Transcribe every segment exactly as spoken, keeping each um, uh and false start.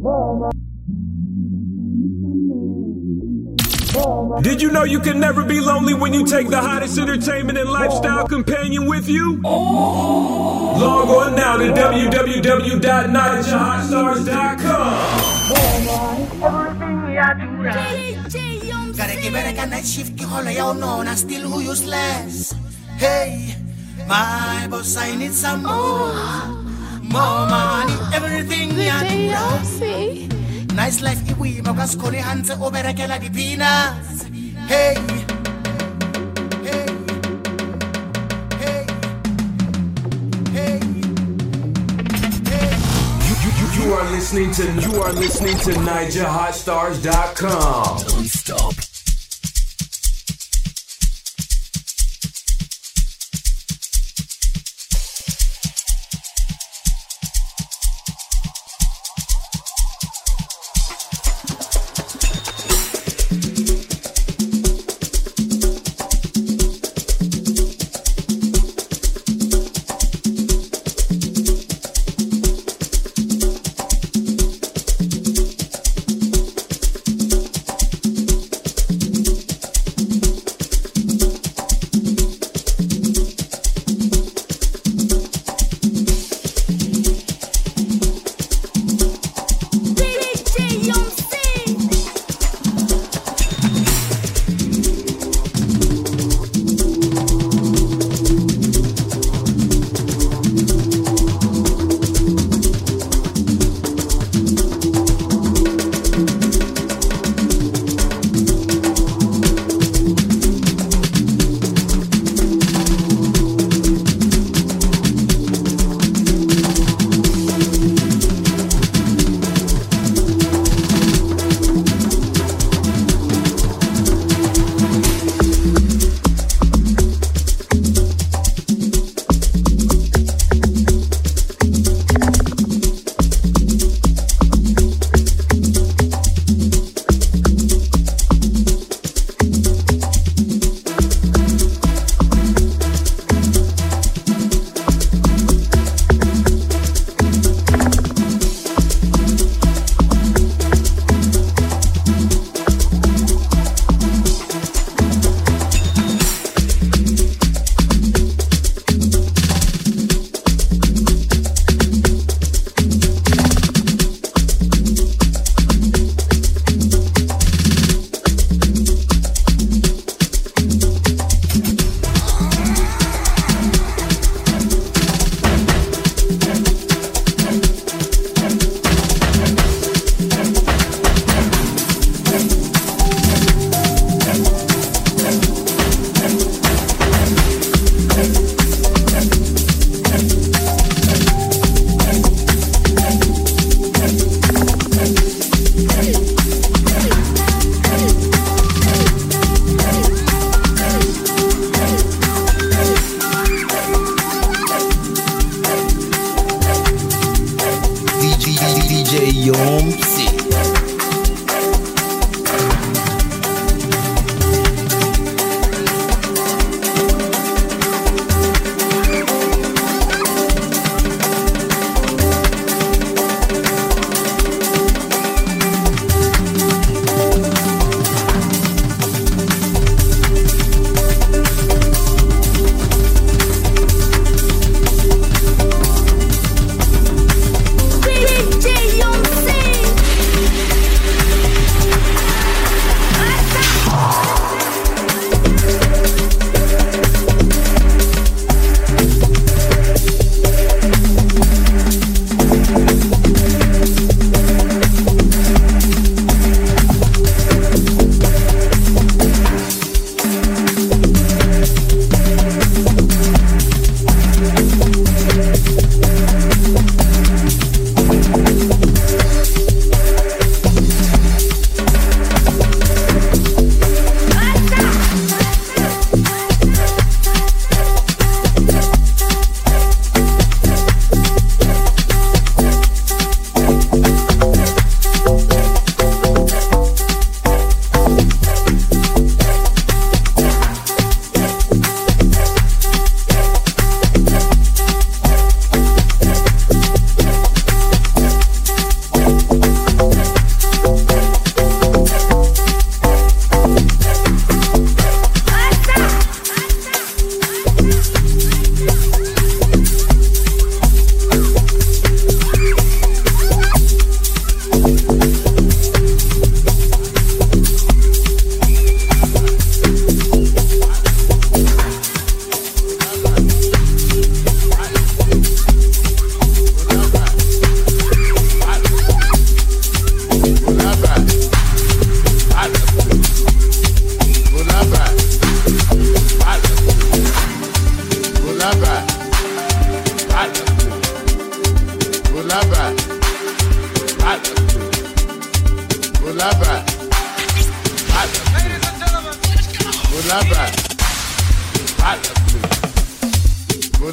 Did you know you can never be lonely when you take the hottest entertainment and lifestyle companion with you? Log on now to w w w dot niger hot stars dot com. Gotta give it a night shift, you hold your known, I still who useless. Hey, my boss, I need some more. More money, everything I do. Nice life, if we make us call hands over a killer di peanuts. Hey, hey, hey, hey, hey. You, you, you, you are listening to you are listening to niger hot stars dot com. Don't stop.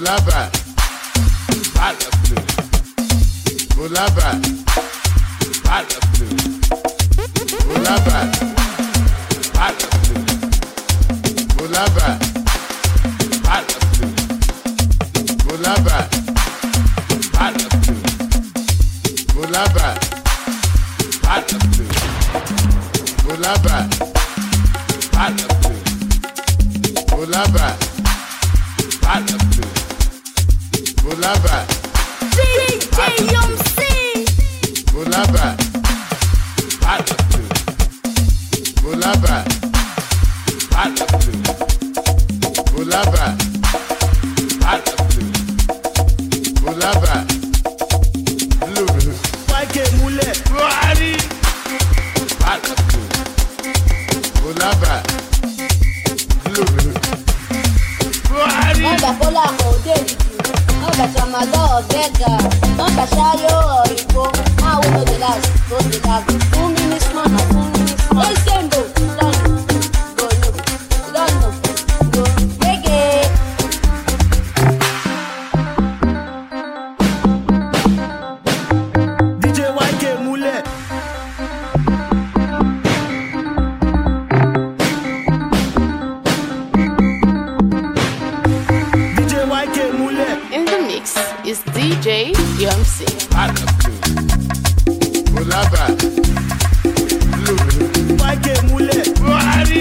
Bulaba, Bala Blue, Bulaba, Bala Blue, Bulaba, Bala Blue, Bulaba, Bala Blue, Bulaba, Bala Blue, Bulaba, Bala Blue, Bulaba, Bala Blue, Bulaba, Bala Blue, Bulaba, D J Young C, Bulaba, Bala Blue, Bulaba, Bala Blue, Bulaba, Bala Blue, Bulaba, Blue, Wake Mule, Buhari, Bala Blue, Bulaba, Blue, Buhari. Manda cola modeli, manda chamado vega, manda chayo ipo, ah uno de las, dos de las, un minis mana, un minis mana. El sendo, lano, go no, lano, go, reggae. D J Wake Mule, D J Wake Mule, in the mix is D J Young C. Bala Blue, Bulaba, Blue, Wake Mule, Buhari.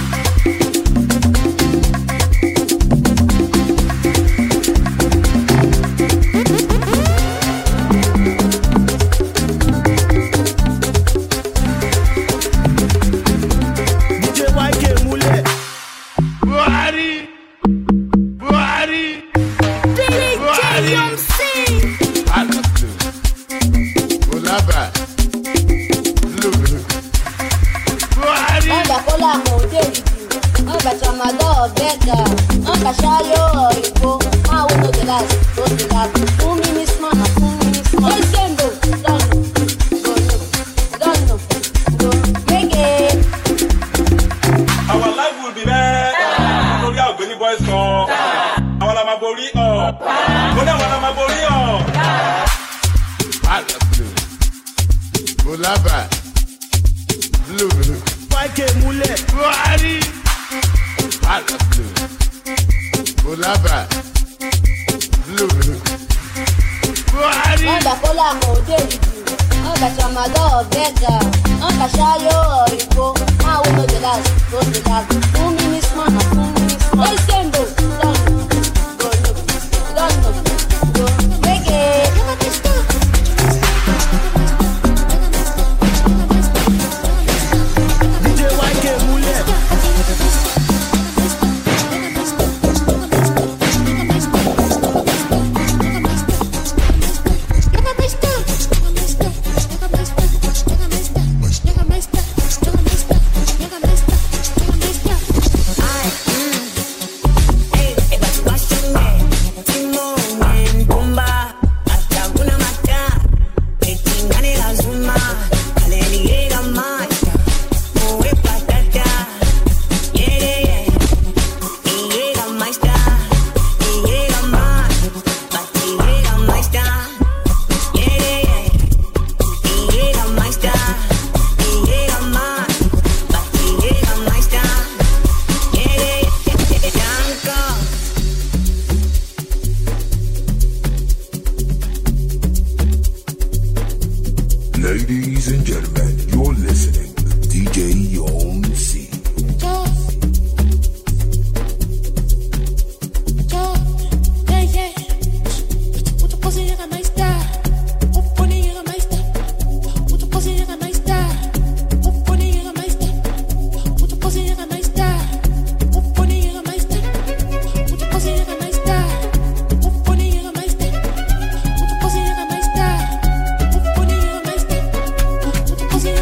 D J Wake Mule, Buhari, Buhari, D J Young C. Bala Blue, Bulaba, Blue, Buhari. Manda cola modeli, manda chamado vega, manda chayo ipo, ah uno de las, dos de las, un minis mana, un minis mana. El sendo, lano, go no, lano, go, reggae. Our life will be better. Lórí àwọn Benny boys kan. Àwọn la máa borí ọ̀. Mo ní àwọn la máa borí ọ̀. Bala Blue, Bulaba, Blue, Wake Mule, Buhari. Bala Blue, Bulaba, Blue, Buhari. Manda cola modeli, manda chamado vega, manda chayo ipo, ah uno de las, dos de las, un minis mana, un minis mana. El sendo, lano, go no, lano, go, reggae. D J Wake Mule, Ladies and gentlemen, you're listening to D J Young C. Pussy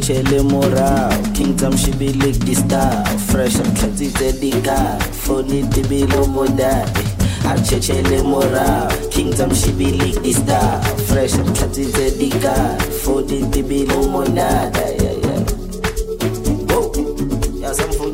chele morao Kingdom shibili the style fresh and twenty the guy phone the below moda chele morao Kingdom shibili the style fresh and twenty the guy phone the below moda yeah yeah whoa yeah some phone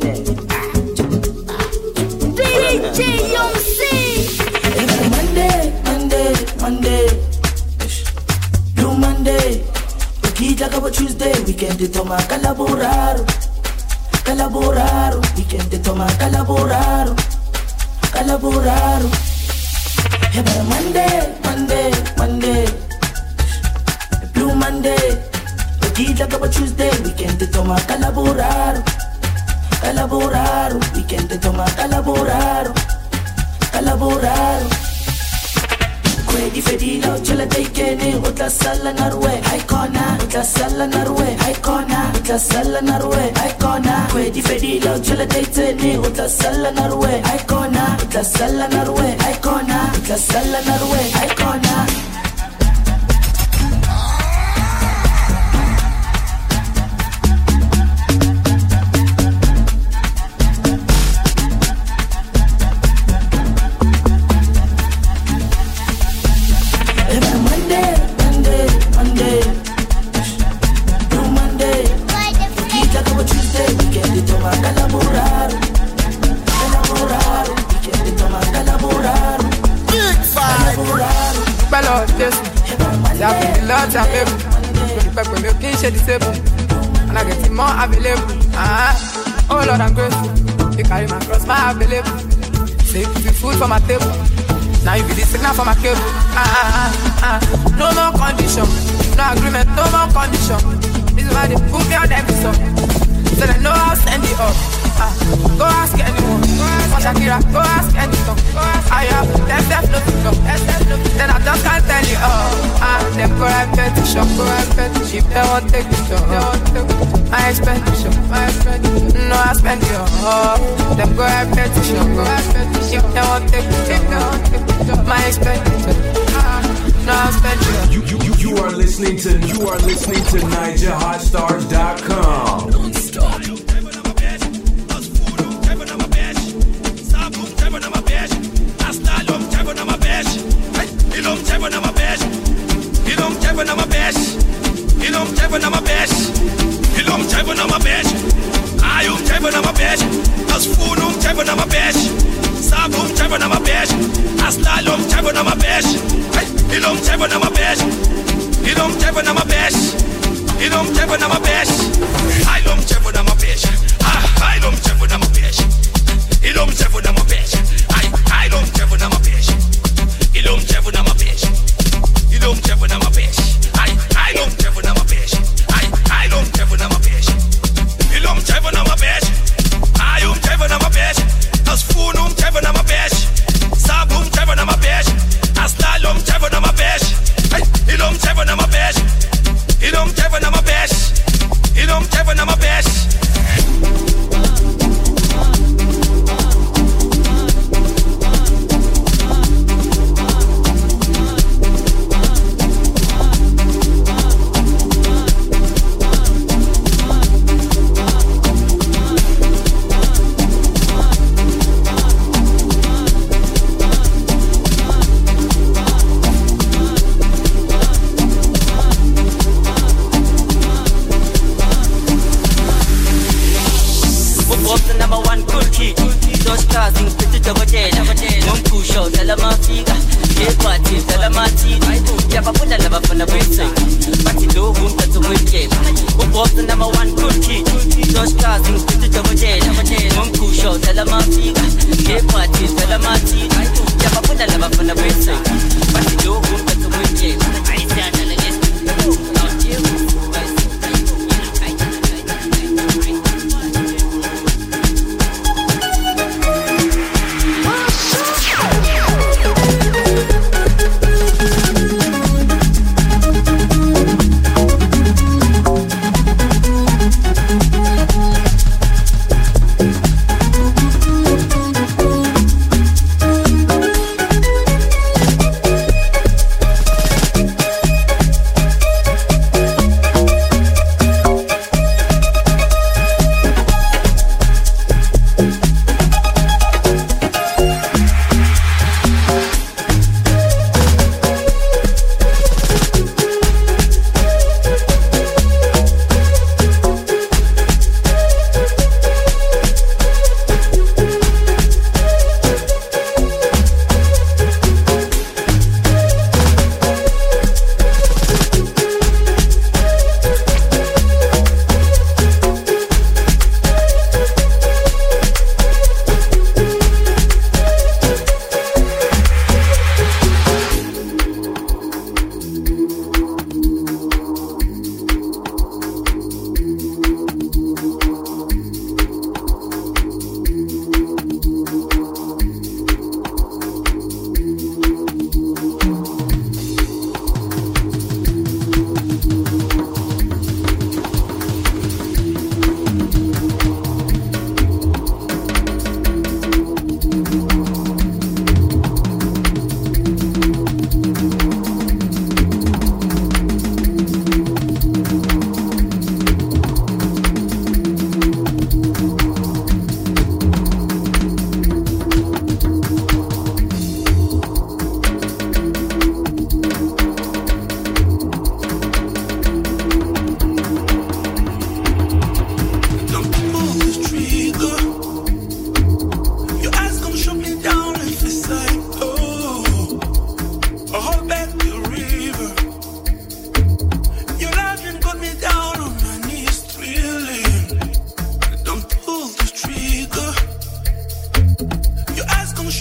D J Young C. Monday Monday Monday Blue Monday Kita kaba Tuesday, weekend de toma calaboraro, calaboraro, weekend de toma calaboraro, calaboraro. Hey, Monday, Monday, Monday, Blue Monday. Kita kaba Tuesday, weekend de toma calaboraro, calaboraro, weekend de toma calaboraro, calaboraro. Di fedilo ce la dai che ne utla sala narwe icona utla sala narwe icona utla sala narwe icona que di fedilo ce la dai che ne utla sala narwe icona utla sala narwe icona utla sala narwe icona and I get more available. Ah, oh Lord, I'm grateful. You carry my cross, my available. Save the food for my table. Now you be the signal for my cable. Ah, ah, ah, ah. No more condition, no agreement, no more condition. This is why they put me on them so. So they know I'll send it up. Ah, go ask anyone. For Shakira, go ask anyone. I have them that look up. Then I just can't tell you all. Ah, them go right petition, go right petition. If they won't take it, they won't take it. I expect it, I expect it. No, I spend it all. Them go right petition, go right petition. If they won't take it, they won't take it. My expectation. No, I spend it. You, you, you, you are listening to you are listening to Niger Hot Stars dot com. Don't stop.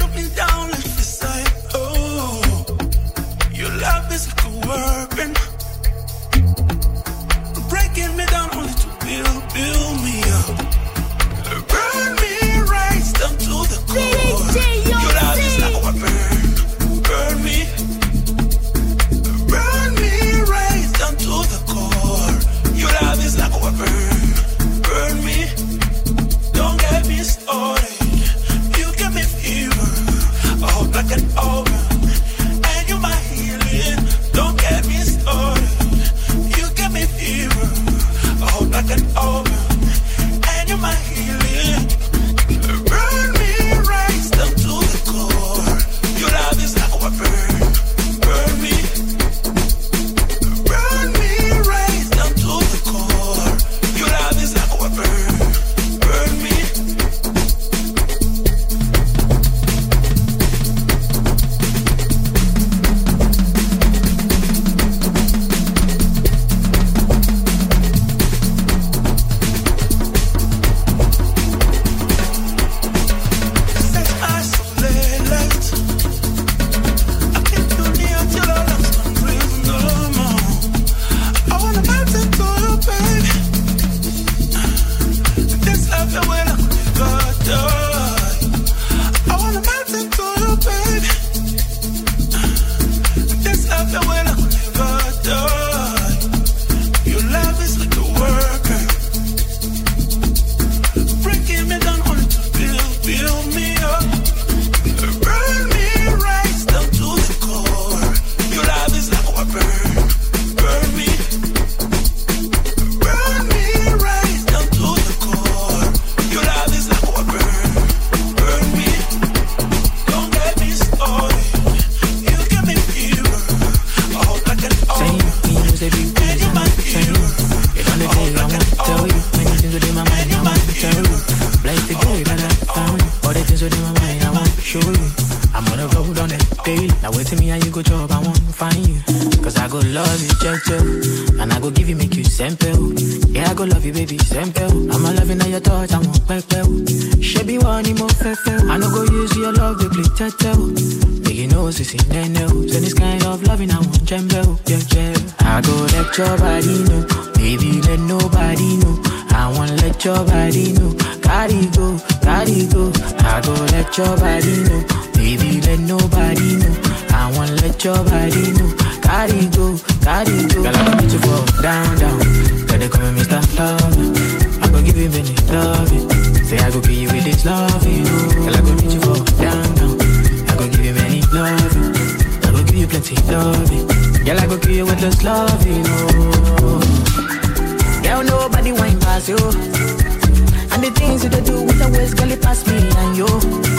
shoot me down, left the side. Oh, your love is like a working, breaking me down only to build, build me up. Burn me right down to the core. Your love is like a weapon. Burn me, burn me right down to the core. Your love is like a weapon. Burn me, don't get me started. You give me fever, a heart like an oven, and you're my healing. Don't get me started. You give me fever, a heart like an oven, and you're my healing. Burn me right down to the core. Your love is like a weapon. Burn me, burn me right down to the core. Your love is like a weapon. Burn me. Set my soul alight. I keep you near till our lungs don't breathe no more. I wanna melt into you, baby. This love you will never die. I wanna melt into you, baby. This love you will never die. Your love is like a worker, breaking me down only to build, build me up. Burn me right down to the core. Your love is like a weapon. Burn me, burn me right down to the core. Your love is like a weapon. Burn me, don't get me started. You give me fever, a heart like an oven, and you're my hero. If I'm the day, I want to tell you many things within my mind, I want to tell you. Like the girl that I found, all the things within my mind, I want to show you. I'm on the road on that day. Now wait till me and you go job, I want to find you. Cause I go love you, gentle, and I go give you, make you simple. Yeah, I go love you, baby, simple. I'm a loving at your thoughts, I want back well. She be one more fair. I no go use your love to play turtle. Make you know, sissy, no. So this kind of loving, I want jumbo, yeah, yeah. I go let your body know, baby, let nobody know. I wanna let your body know. Gotta go, gotta go. I go let your body know, baby, let nobody know. I wanna let your body know. Gotta go, gotta go. Girl, I go meet you for down, down. Girl, they call me Mister Love. I go give you many loving. Say I go kill you with this loving. Girl, I go meet you for down, down. I go give you many loving. I go give you plenty loving. Girl, I go kill you with this loving. Oh. Girl, nobody wine pass you. And the things you do with the waist, girl, it pass me and you.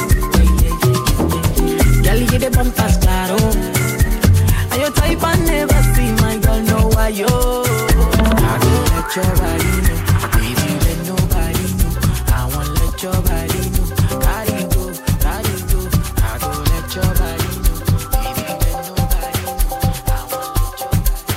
Girl, you the bumpers, claro. And your type I never see, my girl, know why you. I go let your body know, baby, let nobody know. I want let your body know. Gotta go, gotta go. I go let your body know, baby, let nobody know. I want let your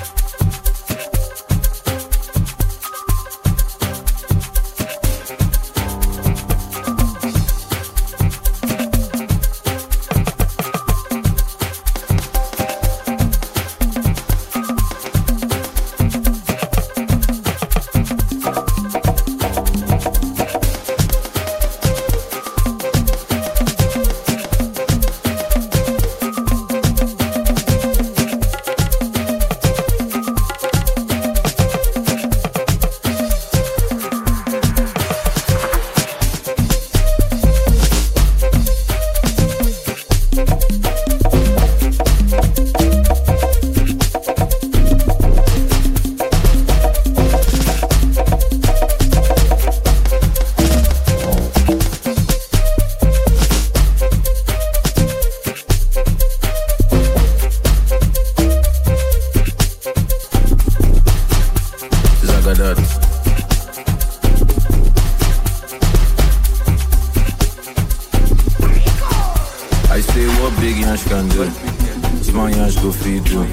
go feed you.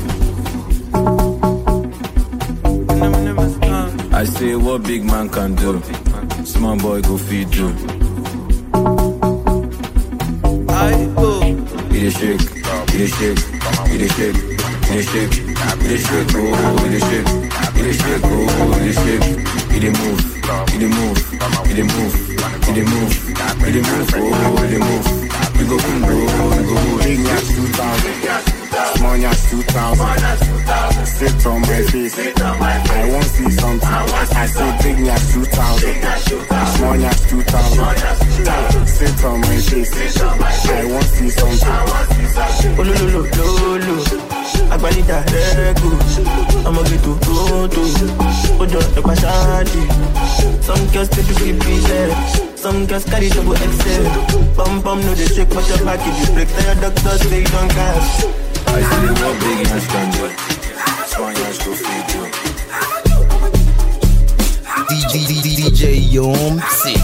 I say what big man can do, small boy go feed you. It is shake, it is shake, it is shake, it is shake, it is shake, oh, it is shake, it is shake, oh, it is shake, it is move, it is move, it is move, it is move, it is move, oh, it is move. We go boom, we go boom. Big Nyash two thousand, small Nyash two thousand. Sit on my face, I won't see something. I say Big Nyash two thousand, small Nyash two thousand. Sit on my face, I won't see something. Oh, lo, lo, lo, lo, lo. Agbalita regu, I'ma get to go to. Ojo the pasadi. Some girls take to keep busy, some girls carry double X L. Bum bum no they shake, but your back if you break. Tell your doctor say you don't cash. I see what Big Nyash can do. Small Nyash go feed you. D J D J Yom C.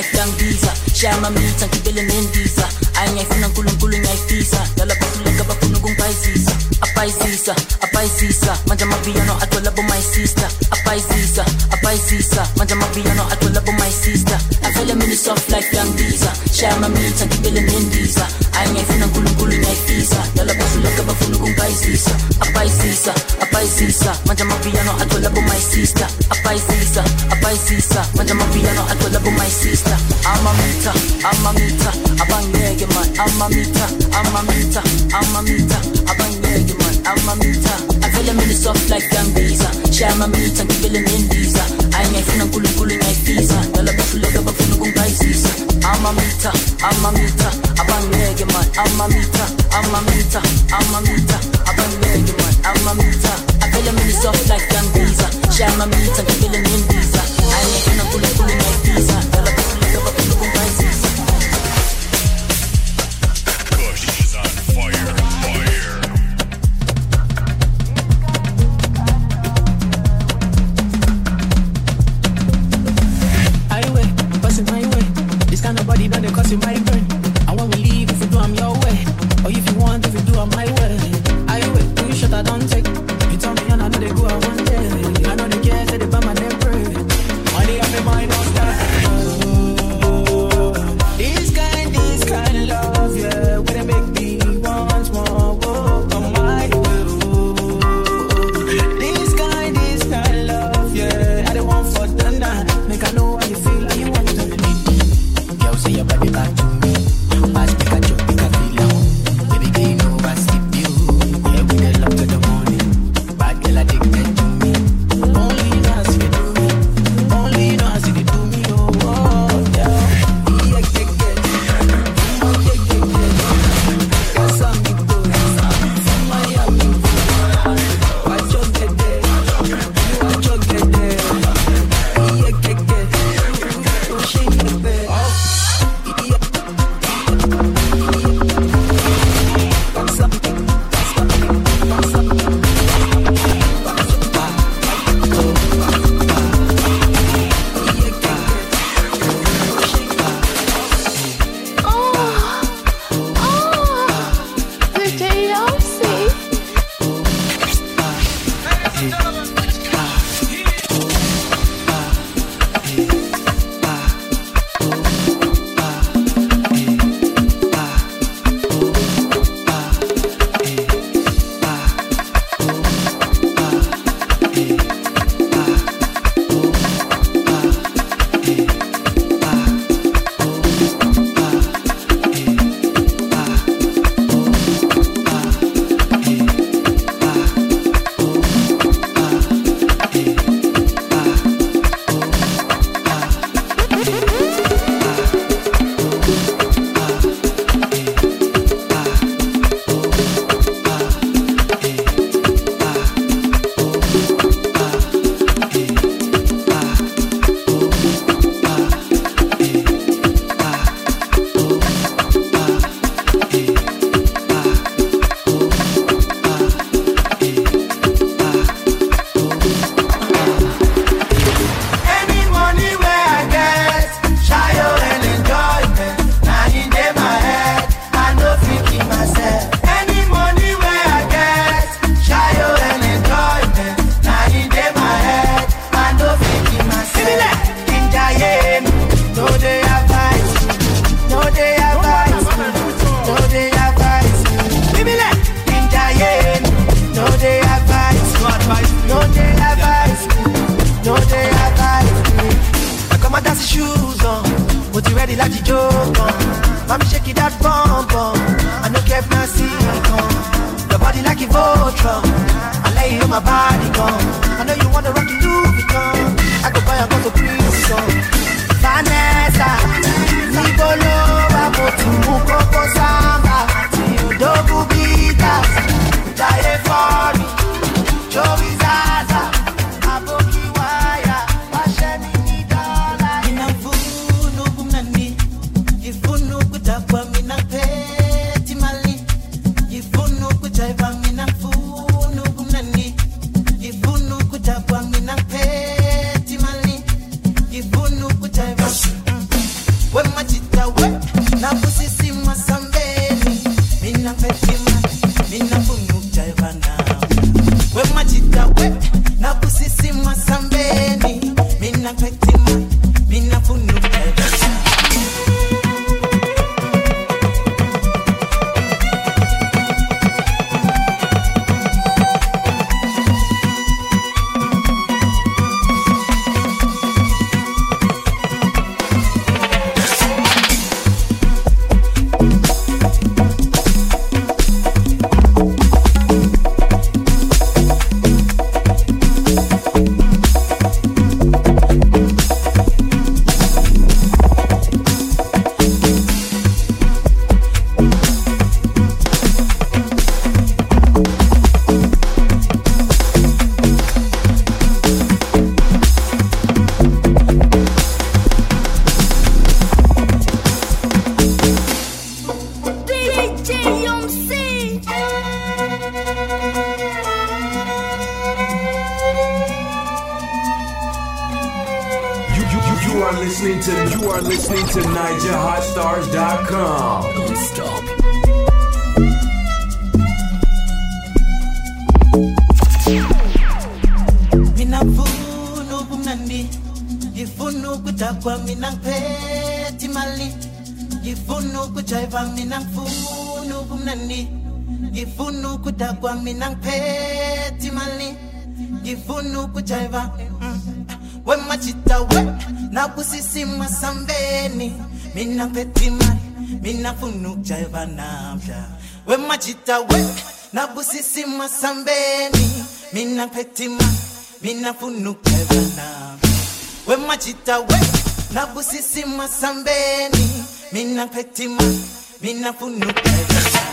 life young visa. Share my meat and kibele nendisa. Anya ifuna nkulunkulu ngayifisa. Yala bakuleka bafuna kungaizisa. Apaizisa, apaizisa. Manja mabiyano atwala bo my sister. Apaizisa, apaizisa. Manja mabiyano atwala bo my sister. I feel a mini soft life young visa. Share my meat and kibele nendisa. Anya ifuna nkulunkulu ngayifisa. Yala bakuleka bafuna kungaizisa. Apaizisa, apaizisa. Manja mabiyano atwala bo my sister. Apaizisa, apaizisa. Manja mabiyano atwala bo my sister. Amamita, amamita. Abangeke man, amamita, amamita, amamita. Abangeke man, amamita. I feel a mini soft like young visa. Share my meat and give it in visa. I ain't finna kulu kulu ngai visa. Yala bafulega bafuna kungaizisa. Amamita, amamita. Abangeke man, amamita, amamita, amamita. Abangeke man, amamita. I feel a mini soft like young visa. Share my meat and give it in visa. I ain't finna kulu kulu ngai visa. Yala bafulega bafuna kungaizisa. Nobody done it cause you my brain. And when we leave, if you do I'm your way. Or if you want, if you do I'm my way. I wait, do you shut I don't take. You tell me and I know they go out one day. I know they care, say they buy my name pray. Money on my mind on that. Oh, this kind, this kind of love, yeah. When they make me once more, oh, come my way. Oh, this kind, this kind of love, yeah. I don't want for the night. Make I know how you feel, how you want to be. Say your body back to me. Pass pick a joke, pick a feel. Baby, girl, you know I skip you. Yeah, we dey love to the morning. Bad girl addicted to me. Only you know I see it do me. Only you know I see it do me. Oh, oh, yeah. Yeah, yeah, yeah. Oh, yeah, yeah, yeah. Got something to do. From Miami. I just get there. I just get there. Yeah, yeah, yeah. Oh, she in the bed. You are listening to you are listening to Niger Hot Stars dot com. Don't stop. Minafunu kumnandi, yifunu kutakwa minangpeti mali, yifunu kuchaiva minangfunu kumnandi, yifunu kutakwa minangpeti mali, yifunu kuchaiva. We machita we na kusisi masambeni, minangpeti mali, minangfunu kuchaiva namja. We machita we na kusisi masambeni, minangpeti mali. Mina funu kevana, we machita we na busisi masambeni. Mina petima, mina funu kevana.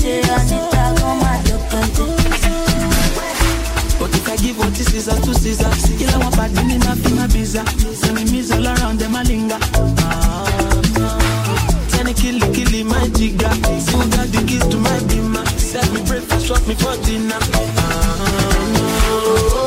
J, Anita, come and look at it. But if I give what is Caesar to Caesar, you know what bad meaning my finger bizarre. Send me me's all around them a linger. Ah, Tell me kill it, kill it, my jigger. See who got the keys to my beamer. Set me breakfast, shot me for dinner. Ah,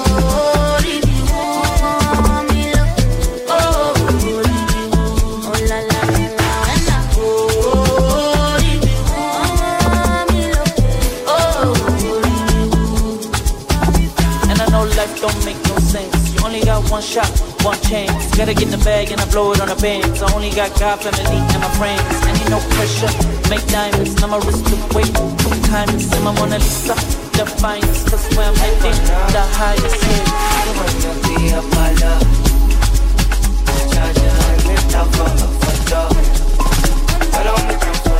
don't make no sense. You only got one shot, one chance. Gotta get the bag and I blow it on the bands. I only got God, family, and my friends. I need no pressure, make diamonds. Now my wrist look way two times. And my Mona Lisa, defiance. Cause where I'm heading, the highest hill. I wanna be a my love. Charger, I lift up for a photo. I don't make no fun.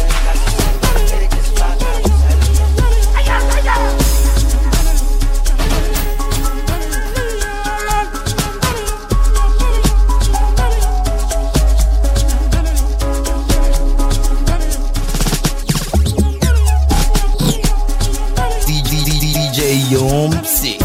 Yom Sick.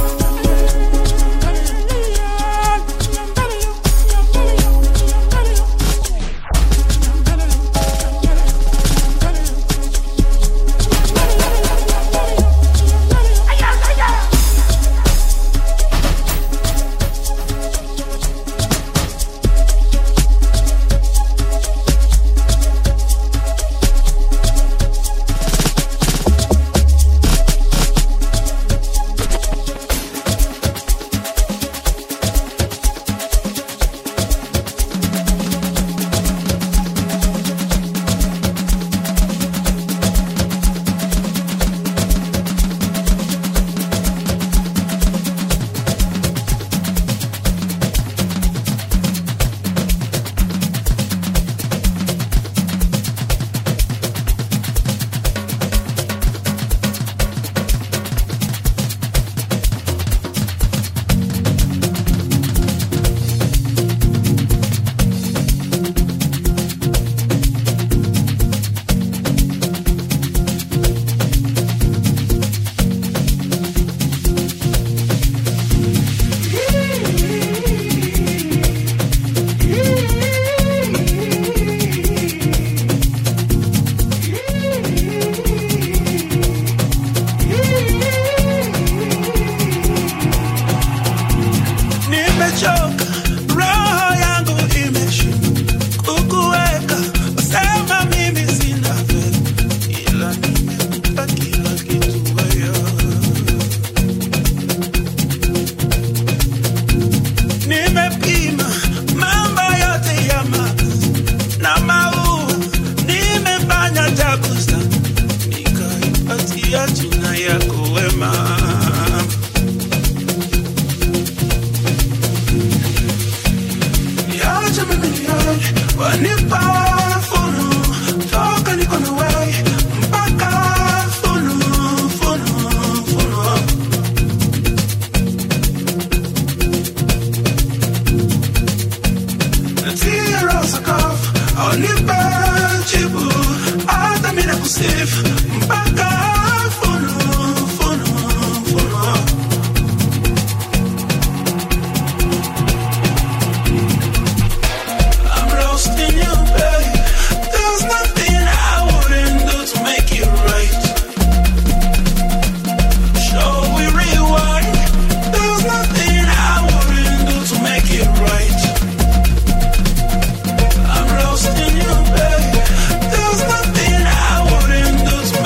I'm lost in you, babe. There's nothing I wouldn't do to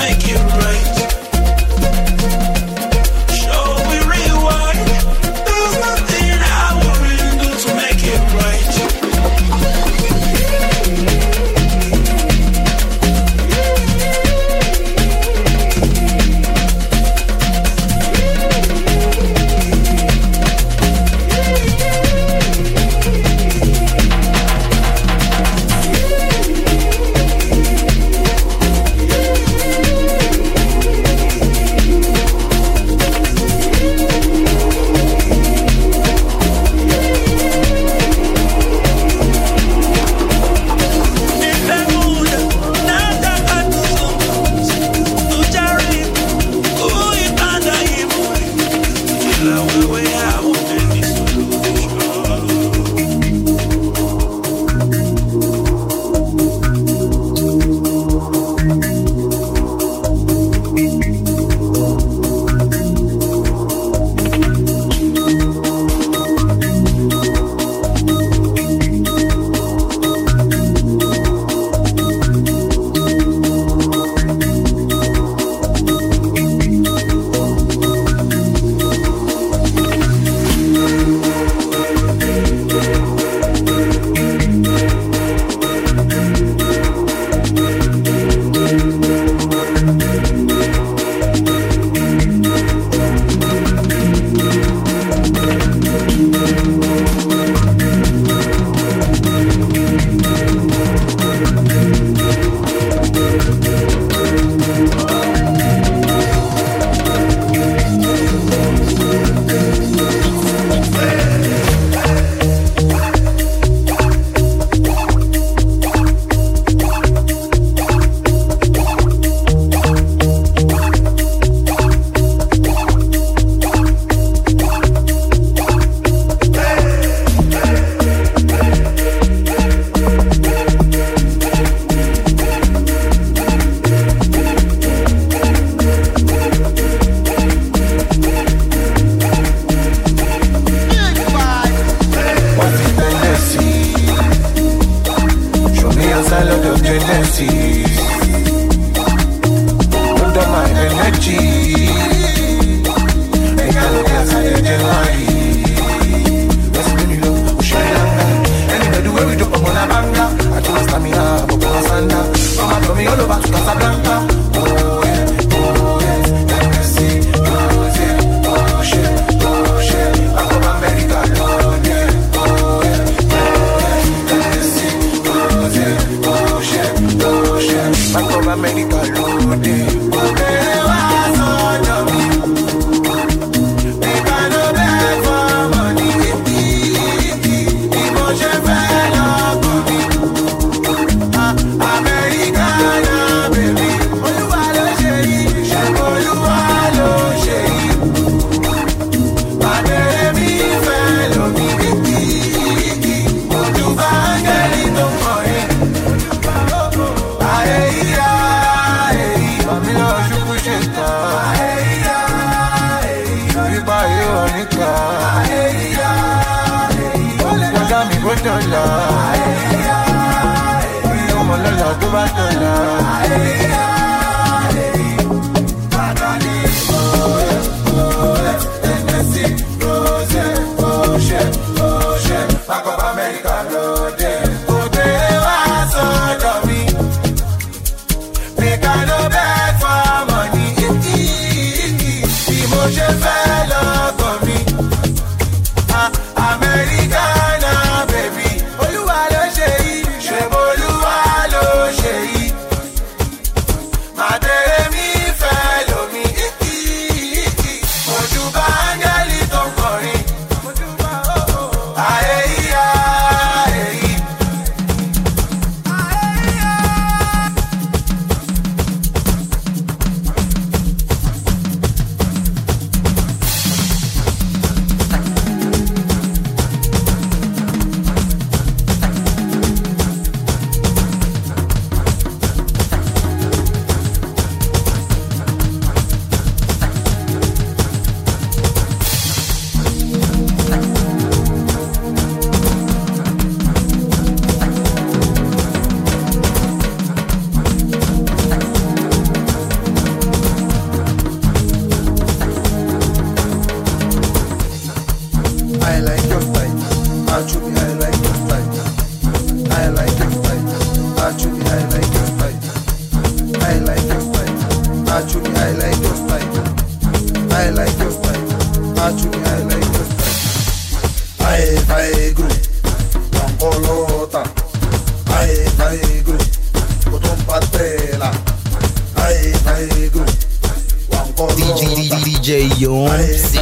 a lot of Genesis. Under my energy, I can't get a January. Let's bring it up, Shayanga. Anybody where we drop up on a banga, I trust me up, up on a sanda. Mama told me all over to Casablanca. Oh yeah, oh yeah, let me see. Oh yeah, oh shit, oh shit. I go to America, oh yeah, oh yeah, oh yeah, let me see. Oh yeah, oh shit, oh shit. I go to America, oh yeah. D J Yom C.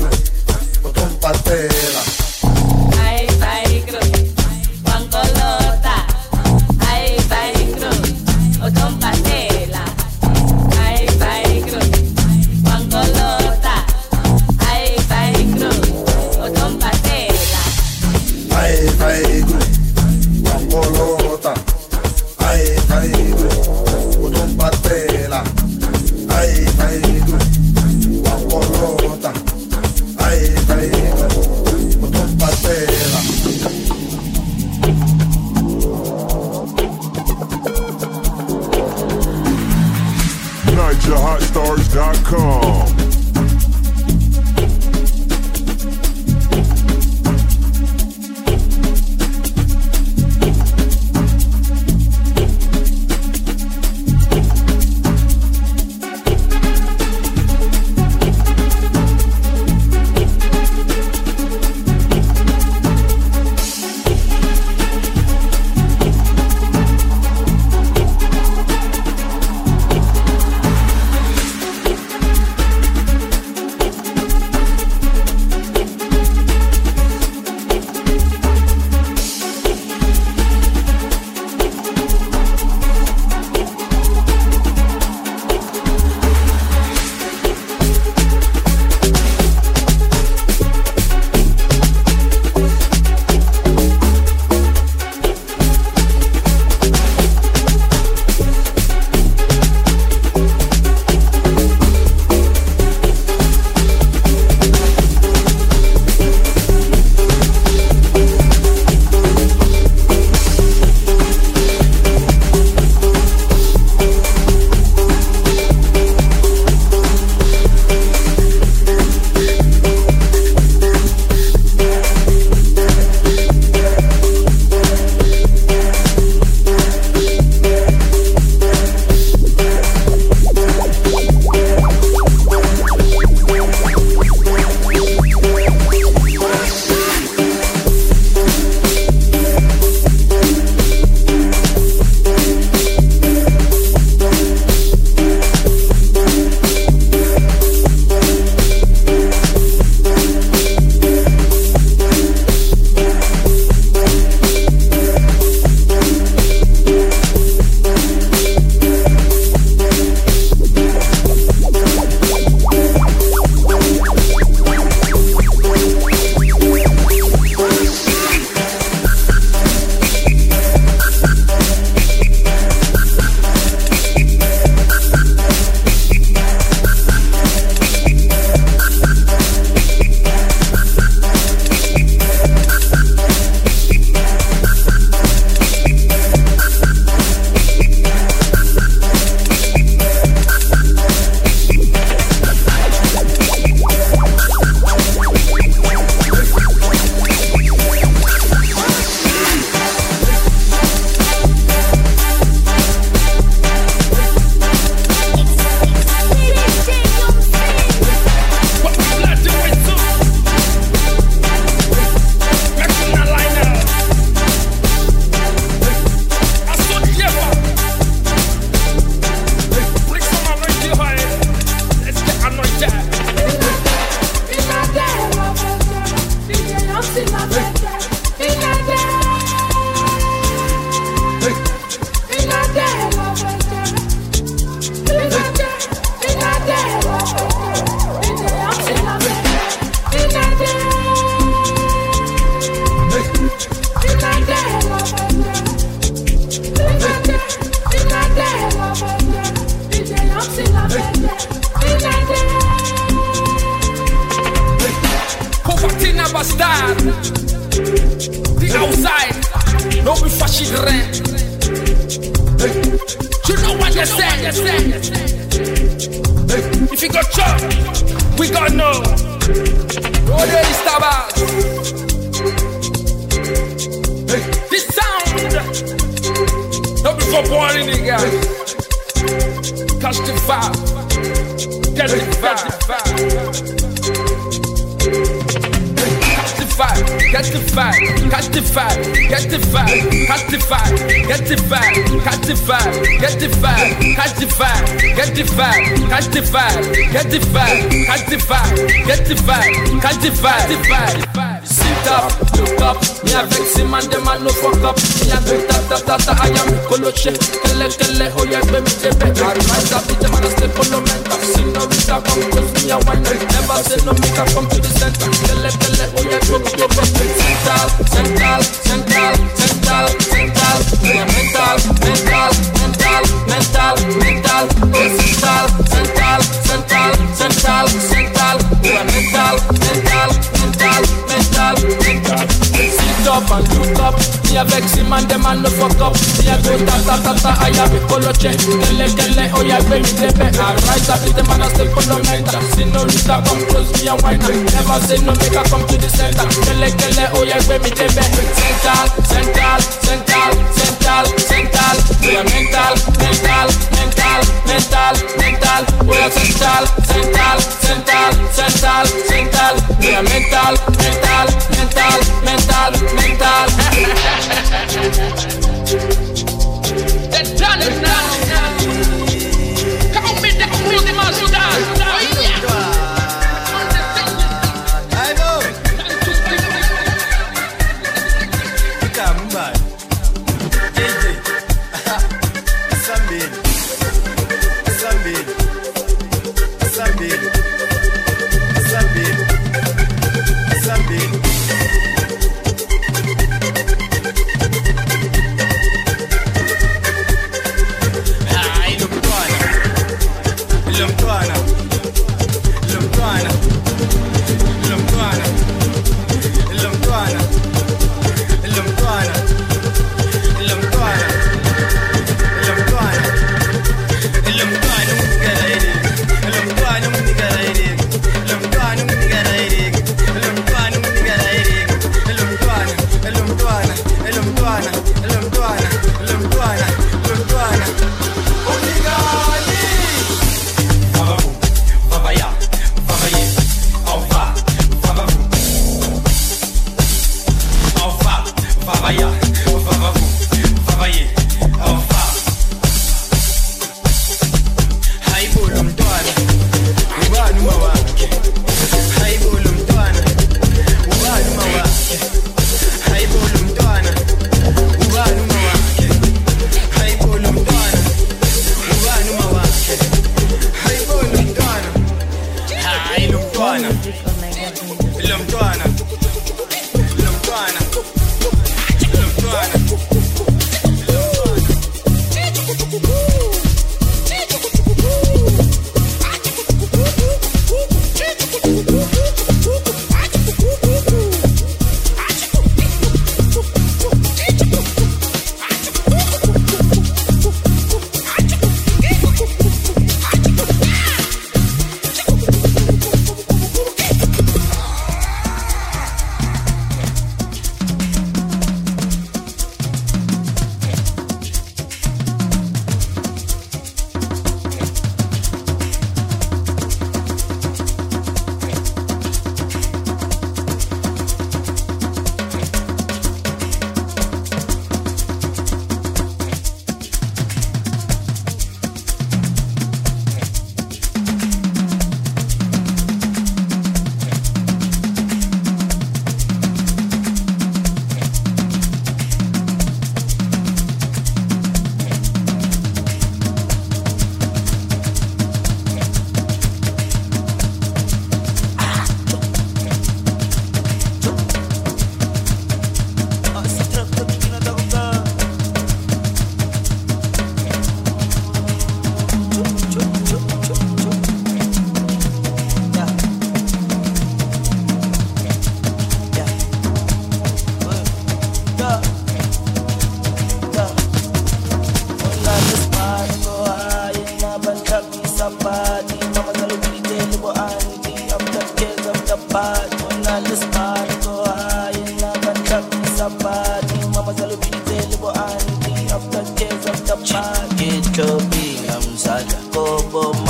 Niger Hot Stars dot com. Poverty never start. The outside, no be fashion rent. You know what they say? If you got chop, we got no. Oh, there is Tabas. This sound, no be for boring niggas. Catch the vibe, get the vibe. Catch the vibe, catch the vibe, catch the vibe, catch the vibe, catch the vibe, catch the vibe, catch the vibe, catch the vibe, catch the vibe, catch the vibe, catch the vibe, catch the vibe, catch the vibe, catch the vibe. Sit up, look up, me a vex him and them a no fuck up. Me a big ta ta ta ta, I am Coloche, kele kele, oh yeah, baby, baby. I rise up, the man a step on the mental. Senorita, come close me a wine. Never say no, make her come to the center. Kele kele, oh yeah, go go go. Central, central, central, central, central. Yeah, mental, mental, mental, mental, mental. Yeah, central, central, central, central, central. Yeah, mental, mental, mental, mental, mental. Sit up and look up. Me a vex him and them and no fuck up. Me a go ta ta ta ta. I have a Coloche. Kele kele, oh yeah, baby, baby. I rise up with the man a step on the mental. Senorita, come close me a wine. Never say no, make her come to the center. Kele kele, oh yeah, baby, baby. Central, central, central, central, central. We are mental, mental, mental, mental, mental. We are central, central, central, central, central. We are mental, mental, mental, mental, mental. They're done it now. Come on, me down, me the master. Oh yeah.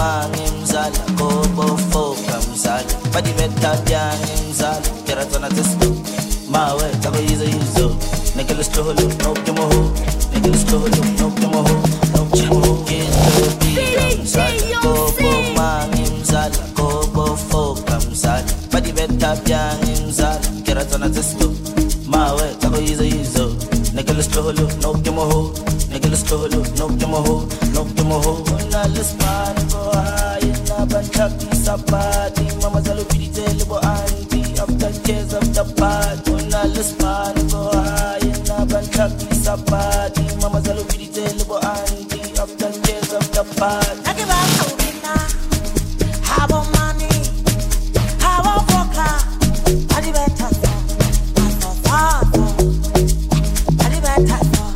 mangi mzala kobo foka mzala badi beta byangi mzala kera tona testo mawe tako yizo yizo nekelo stolo no kemo nekelo stolo no kemo no kemo kendo biga mzala kobo mangi mzala kobo foka mzala badi beta byangi mzala kera tona testo mawe tako yizo yizo nekelo stolo no kemo nekelo stolo no kemo no kemo na lespan go high na banchaki sapati mama zalo pidite lebo anti after chase of the part na lespan go high na banchaki sapati mama zalo pidite lebo anti after chase of the part nakiba kubina habo money habo foka adi beta so so adi beta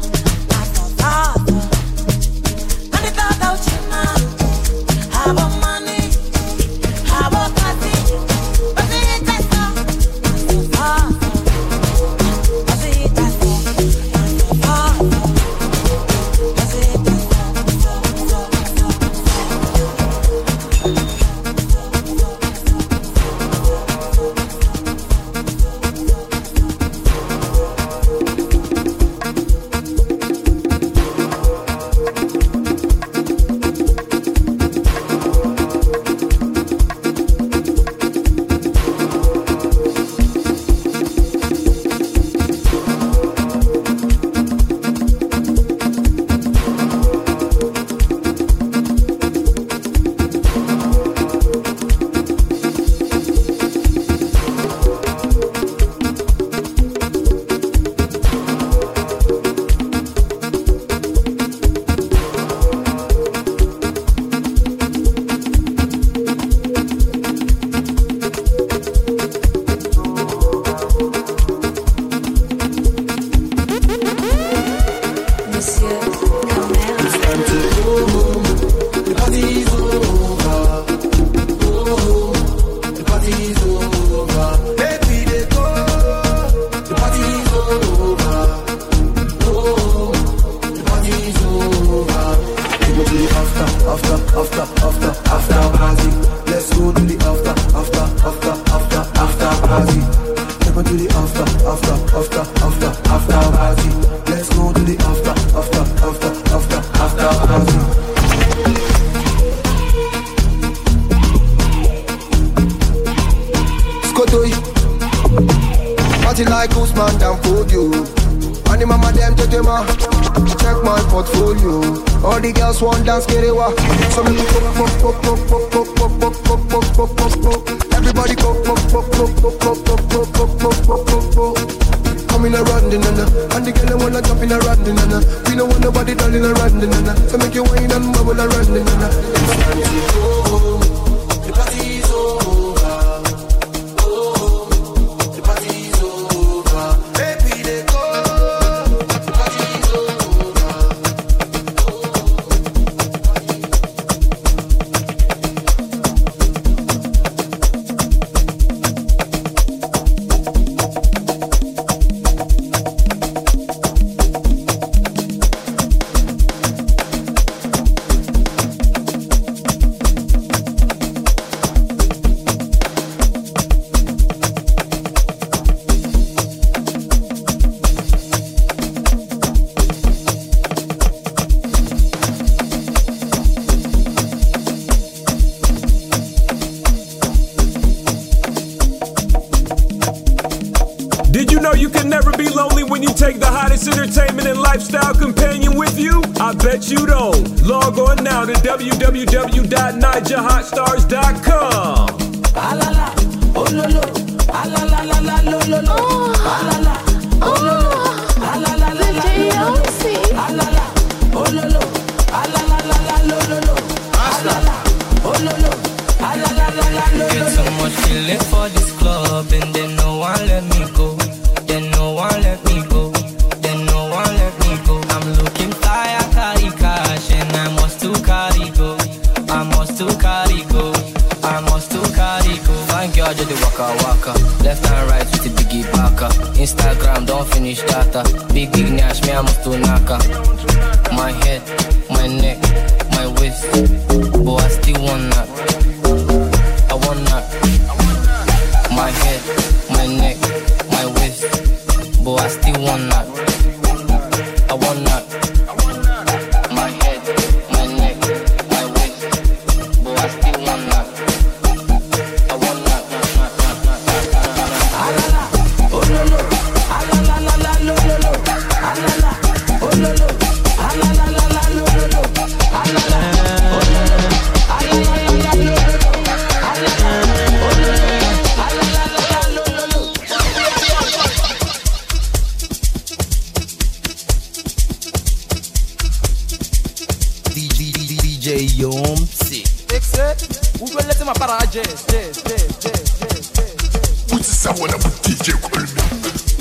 Did you know you can never be lonely when you take the hottest entertainment and lifestyle companion with you? I bet you don't. Log on now to w w w dot niger hot stars dot com. Alala, oh lo lo, alala la la lo lo lo, alala, oh lo lo, alala la la lo lo, alala, oh lo lo, alala la la lo lo lo, alala, oh lo lo, alala la la lo lo. Get so much feeling for this club and then no one let me go. Then no one let me go. Then no one let me go. I'm looking fly, I carry cash and I must to carry go. I must to carry go. I must to carry go. Fine girl, just the waka waka. Left and right with the biggie baka. Instagram, don't finish data. Big big nash, me I must to naka. My head, my neck, my waist. But I still want J Yomsi. Except, we will let him apart. Jazz, jazz, jazz, jazz, jazz, jazz. What's the sound of D J Colby?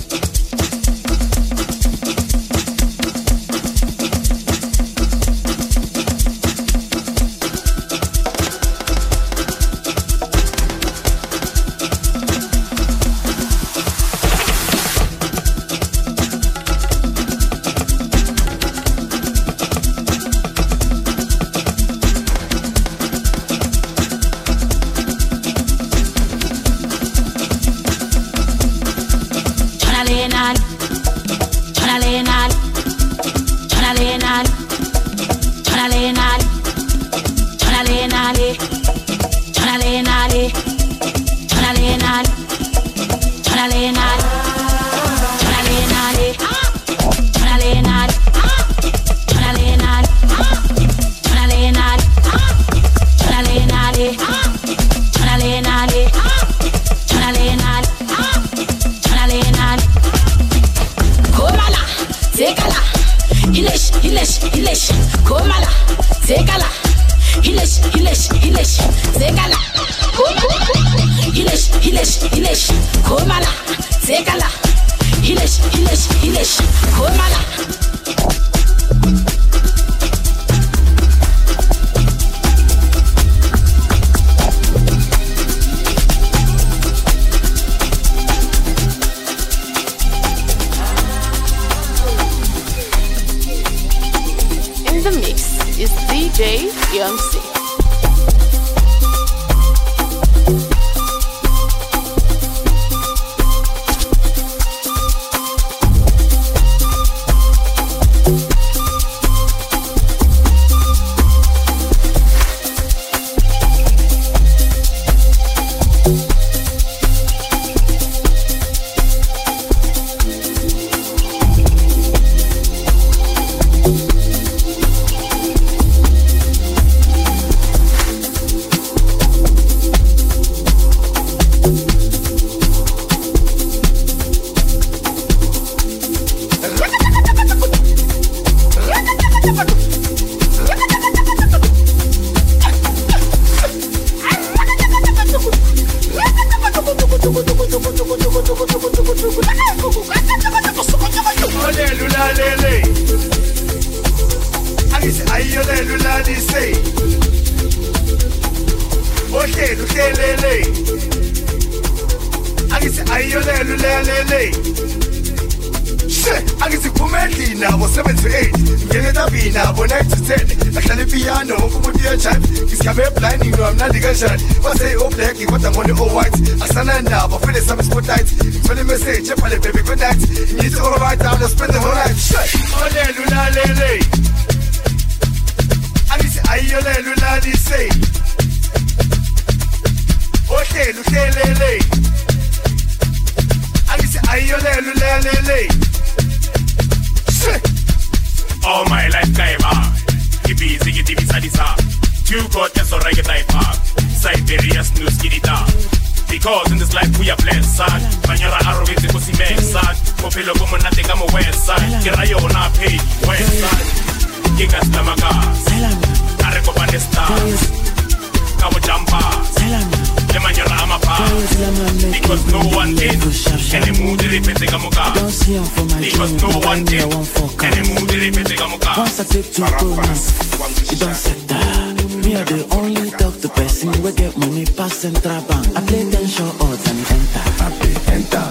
All my life, Kaiba. Gibi, ziggy, dibi, sadisa. Two quarters or reggae park. Siberia's new skidita. Because in this life we are blessed, son. Manyara arrogant, pussy man, son. Popilo, woman, nothing, I'm a west side. Kirayo, na pay, west side. Gigas, Namagas. Areko, Bandestas. Kawo, Jampas. The Manyara, I'm a pass. Because no one did. Any mood, they repete, Gamuka. Because no one did. Any mood, they repete, Gamuka. Once I take two tones, you don't set that. Me are the only talk to person we get money pass central bank. I play ten show odds and enter. I play enter,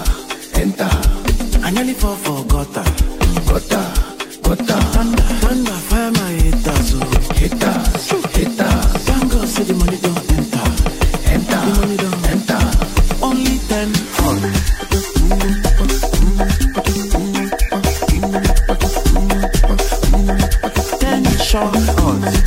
enter. I nearly fall for gutter, gutter, gutter. Thunder, thunder, fire my haters, so haters, haters. Thank God, say the money don't enter, enter. The money don't enter. Only ten on. Ten show odds.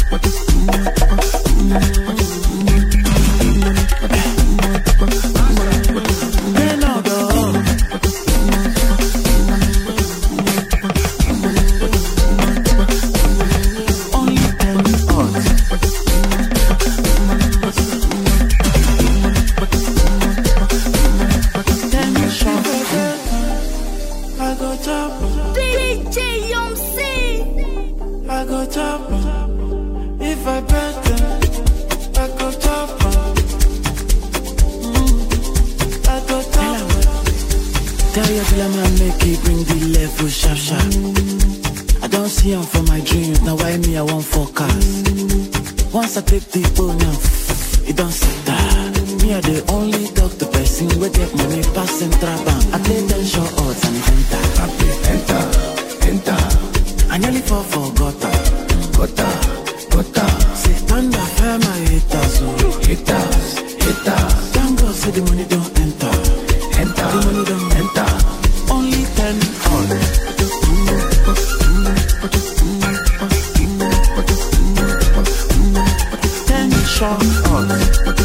if I bet them, I go top up. Mm, I go top up. Tell your dealer man make it bring the level sharp sharp. I don't see him for my dreams, now why me I want focus. Once I take the phone now, it don't sit down. Me are the only doctor person with get money pass central bank. I play ten short odds and enter. I play enter, enter. I nearly fall for gutter, gutter, gutter. Say thunder fire my haters, so haters, haters. Thank God say the money don't enter, enter. The money don't enter. Only ten on. Ten short odds.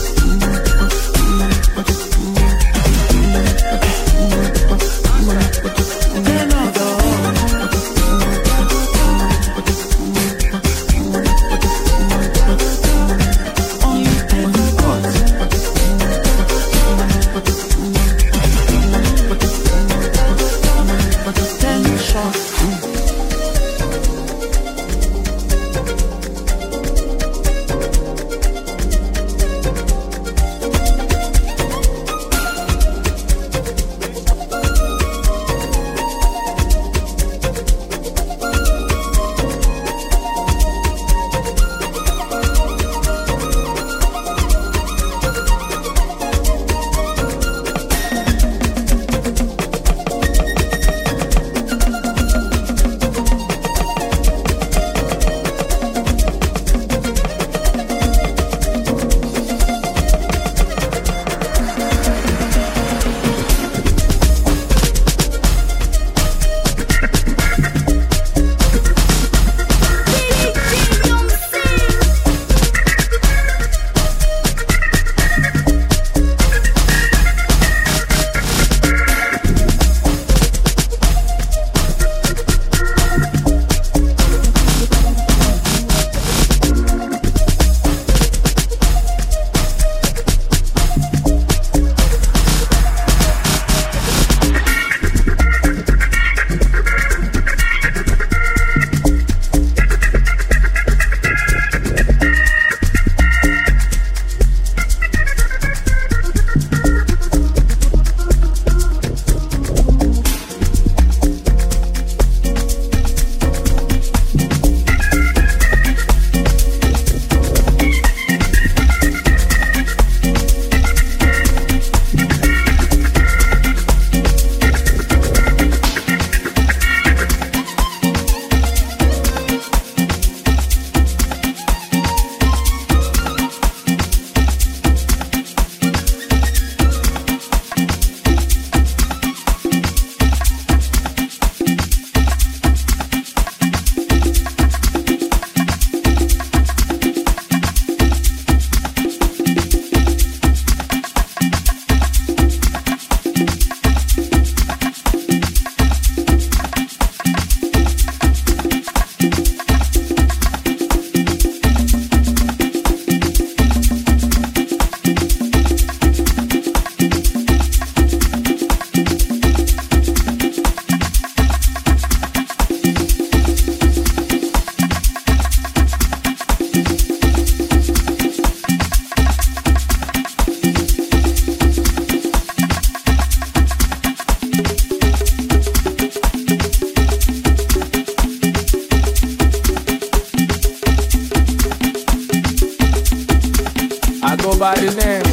by the name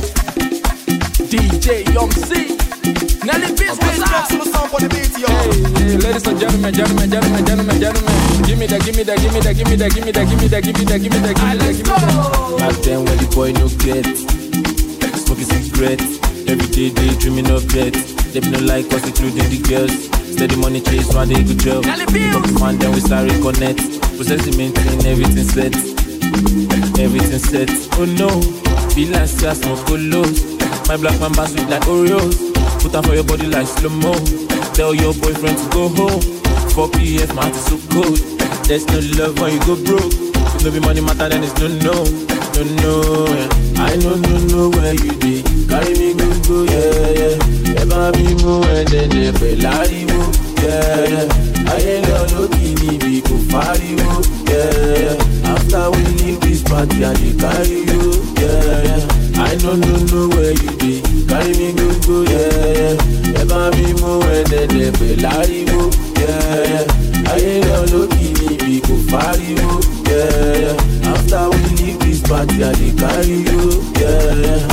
D J Young C. Nelly Beats, what's up? Hey, hey, ladies and gentlemen, gentlemen, gentlemen, gentlemen, gentlemen. Give me that, give me that, give me that, give me that, give me that, give me that, give me that, give me that, give me that, give me that. Back then when the boy no get smoking cigarettes, every day they dreaming of jets. They be no like us, including the girls. Steady money chase, one day good job. Man, then we start reconnect. Process the maintain, everything set. Everything set. Oh no, feel like I smoke colos. My black man bass with like Oreos. Put on for your body like slow-mo. Tell your boyfriend to go home. four P M, man, it's so cold. There's no love when you go broke. If no be money matter, then it's no, no. No, no, yeah. I know, no, no where you be. Carry me, go, go, yeah, yeah. Ever be more and then they feel like you, yeah, yeah. I ain't no looking, me be go far, you, yeah, yeah. After After we leave this party, I dey carry you, yeah, yeah. I don't know, know where you be. Carry me go, go, yeah, yeah. Ever be more when they be láriwo, yeah, yeah. I ain't no lucky, me go fariwo, yeah, yeah. After we leave this party, I dey carry you, yeah, yeah.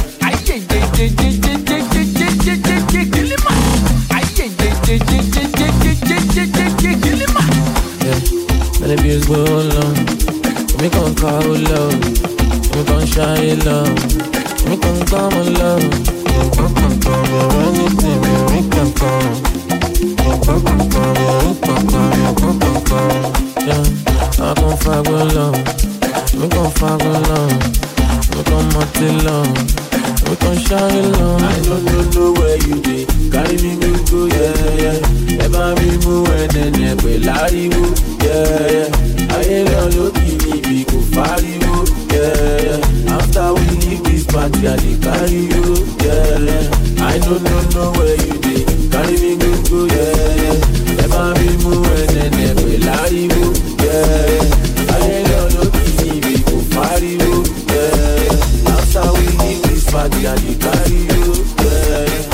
Many beers go long. We can call love. We can shine love. We can come on love. We can come, come, anything we can come. We can come, come, we can come, we can come. Yeah, I can fuck with love. We can fuck with love. We can multi love. We can shine love. I don't know, know where you be. Carry me go, go, yeah, yeah. Ever be move and then never láriwo, yeah, yeah. I ain't no lucky, me go fariwo, yeah, yeah. After we leave this party, I dey carry you, yeah, yeah. I don't know, know where you be. Carry me go, go, yeah, yeah. Ever be move and then never láriwo, yeah, yeah. I ain't no lucky, me go fariwo, yeah, yeah. After we leave this party, I dey carry you, yeah, yeah.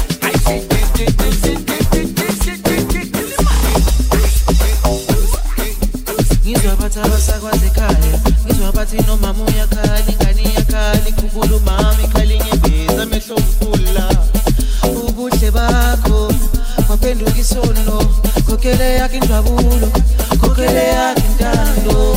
Tabasa kwa zekaya Ngizwa bathi noma moya khali Ngani ya khali Kubulu mami khali ngebeza Mehlo mfula Ubuhle bakho Kwapenduka isono Kokele yakhe injabulo Kokele yakhe intando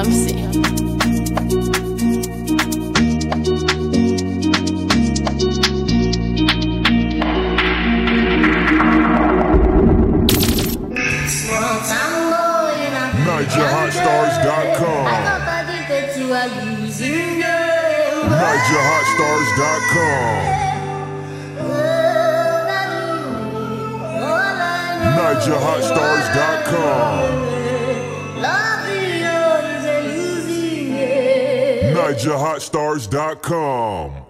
Yomsi. Niger Hot Stars dot com. Niger Hot Stars dot com. Niger Hot Stars dot com. Niger Hot Stars dot com.